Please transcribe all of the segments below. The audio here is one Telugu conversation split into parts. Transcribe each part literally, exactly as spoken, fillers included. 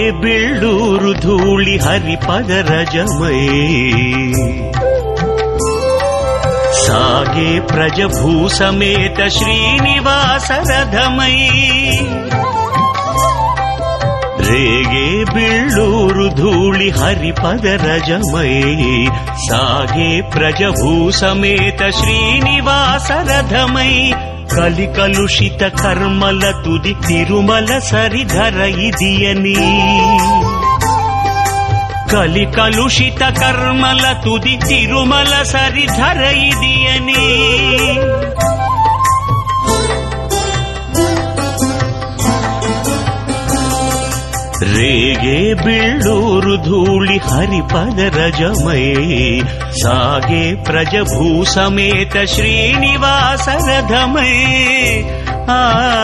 బిళ్ళూరు ధూళి హరిపదరజమై సాగే ప్రజభూ సమేత శ్రీనివాస రథమై రేగే బిళ్ళూరు ధూళి హరిపదరజమై సాగే ప్రజభూ సమేత శ్రీనివాస రథమై కలి కలుషిత కర్మల తుది తిరుమల సరిధర ఇదియని కలి కలుషిత కర్మల తుది తిరుమల సరిధర ఇదియని రేగే బిళ్ళూరు ధూళి హరిపదరజమై సాగే ప్రజభూ సమేత శ్రీనివాస రథమై ఆ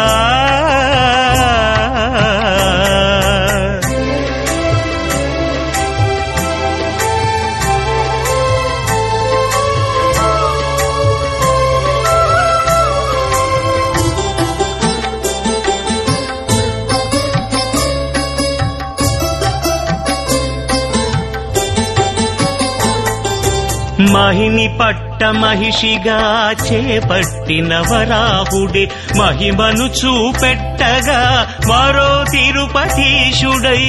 మహిని పట్ట మహిషిగా చేపట్టిన వరాహుడే మహిమను చూపెట్టగా మరో తిరుపతీశుడై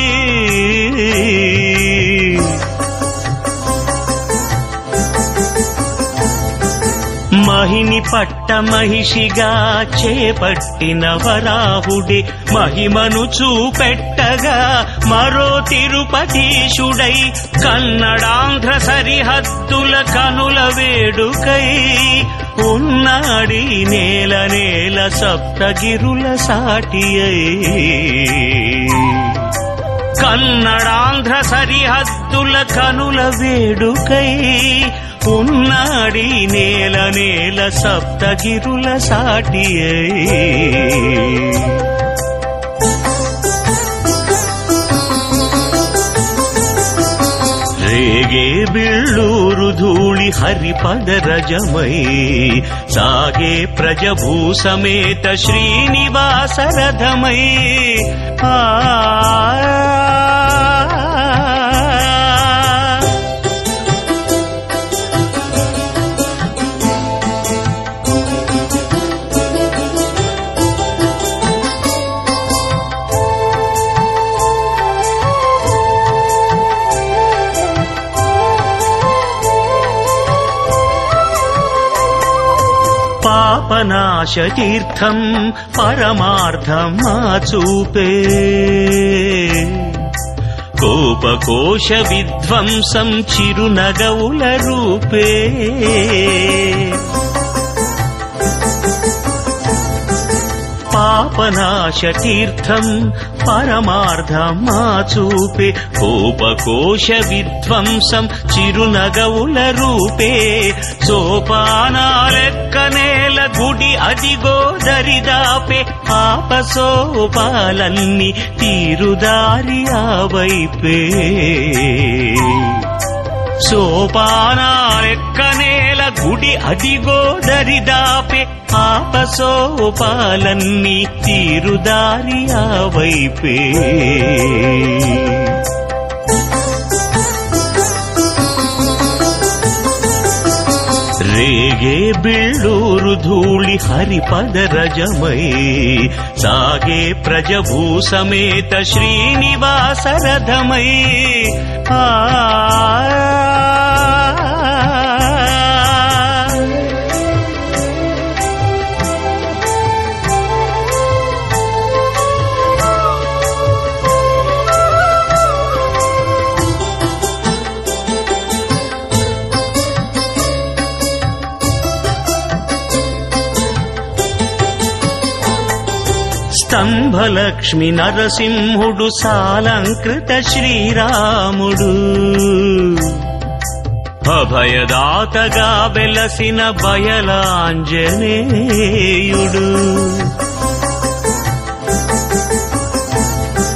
మహిని పట్ట మహిషిగా చేపట్టిన వరాహుడే మహిమను చూపెట్టగా మరో తిరుపతీశుడై కన్నడాంధ్ర సరిహద్దుల కనుల వేడుకై ఉన్నాడి నేల నేల సప్తగిరుల సాటి కన్నడాంధ్ర సరిహద్దుల కనుల వేడుకై ఉన్నాడి నేల నేల సప్తగిరుల సాటి రేగే బిళ్ళూరు ధూళి హరిపదరజమై సాగే ప్రజభూ సమేత శ్రీనివాస రథమై ఆ పాపనాశ తీర్థం పరమార్థం చూపే కోపకోశ విధ్వంసం చిరునగవుల రూపే పాపనాశ తీర్థం పరమార్థం చూపే కోపకోశ విధ్వంసం చిరునగవుల రూపే సోపానాలెక్కనేల గుడి అదిగో దరిదాపే ఆపసోపాలన్నీ తీరుదారి ఆ వైపే సోపానాలెక్కనేల గుడి అదిగో దరిదాపే ఆపసోపాలన్నీ తీరుదారి ఆ వైపే రేగే బిళ్ళూరు ధూళి హరిపదరజమై సాగే ప్రజభూ సమేత శ్రీనివాస రథమై ఆ స్తంభలక్ష్మి నరసింహుడు సాలంకృత శ్రీరాముడు అభయదాతగా వెలసిన బయలాంజనేయుడు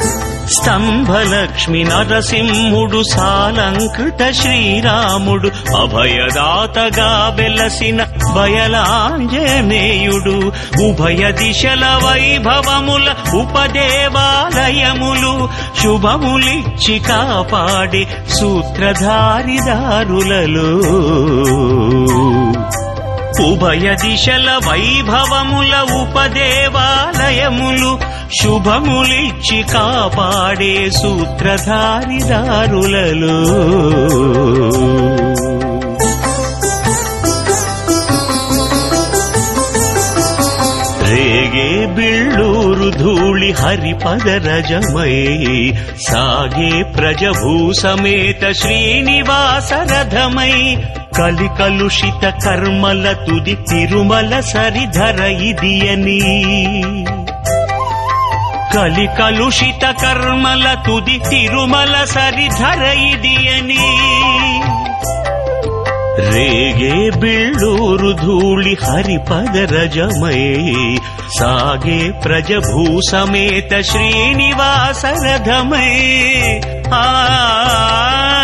స్తంభలక్ష్మి నరసింహుడు సాలంకృత శ్రీరాముడు అభయదాతగా వెలసిన బయలాంజనేయుడు ఉభయ దిశల వైభవముల ఉపదేవాలయములు శుభములిచ్చి కాపాడే సూత్రధారిదారులలో ఉభయ దిశల వైభవముల ఉపదేవాలయములు శుభములిచ్చి కాపాడే సూత్రధారిదారులలో రేగే బిళ్ళూరు ధూళి హరిపదరజమై సాగే ప్రజభూ సమేత శ్రీనివాస రథమై కలి కలుషిత కర్మల తుది తిరుమల సరిధర ఇదియని కలి కలుషిత కర్మల తుది తిరుమల సరిధర ఇదియని రేగే బిళ్ళూరు ధూళి హరిపదరజమై సాగే ప్రజభూ సమేత శ్రీనివాస రథమై ఆ